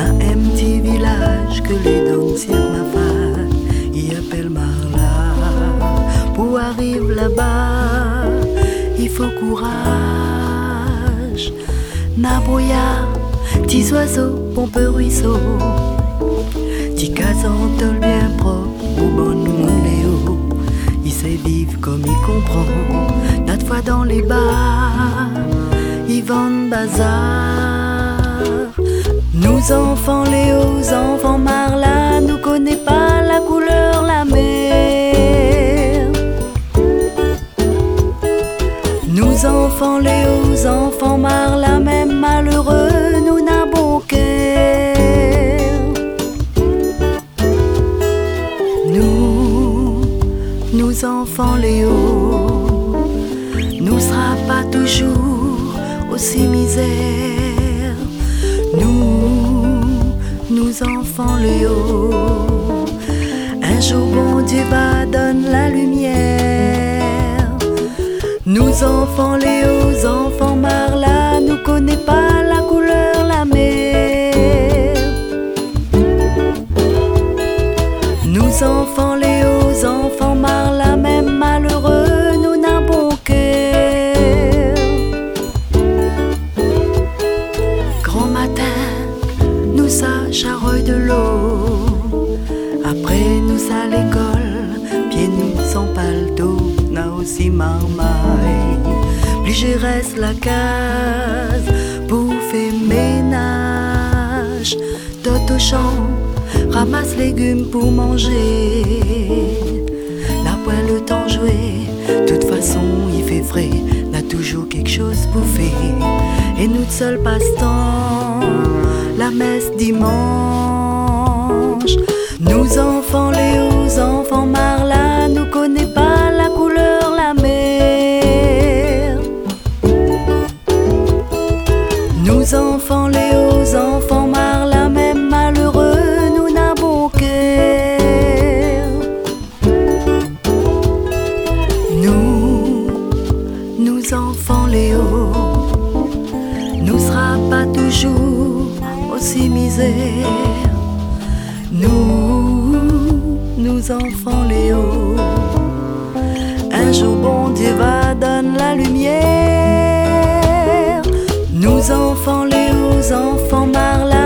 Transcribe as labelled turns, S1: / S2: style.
S1: un petit village que les danseurs ma femme y appellent Marla. Pour arriver là-bas, il faut courage. Naboya, petits oiseaux, pompe ruisseau, petits casans bien propre, pour bon monde Léo. Il sait vivre comme il comprend. Notre fois dans les bars, ils vendent bazar. Nous enfants Léo, enfants Marla, nous connaît pas la couleur, la mer. Nous enfants Léo, enfants Marla, même malheureux, nous n'a bon cœur. Nous enfants Léo, nous sera pas toujours aussi misère. Nous enfants Léo, un jour bon Dieu va donner la lumière. Nous enfants Léo, enfants Marla, nous connaît pas la couleur, la mer. Nous enfants Léo, enfants Marla, même malheureux, nous n'a bon cœur. Grand matin, nous ça charreuil de l'eau. Après nous à l'école, pieds nus sans palto, n'a aussi marmaille. Plus je reste la case pour faire ménage. D'autres champ, ramasse légumes pour manger. Là point le temps jouer, toute façon il fait frais, n'a toujours quelque chose pour faire. Et nous seul passe-temps, la messe dimanche. Nous enfants Léo, enfants Marla, nous connaît pas la couleur, la mer. Nous enfants Léo, enfants Marla, même malheureux, nous n'a bon cœur. Nous enfants Léo, nous sera pas toujours aussi misère. Nous enfants Léo, un jour bon Dieu va donner la lumière. Nous enfants Léo, enfants Marla,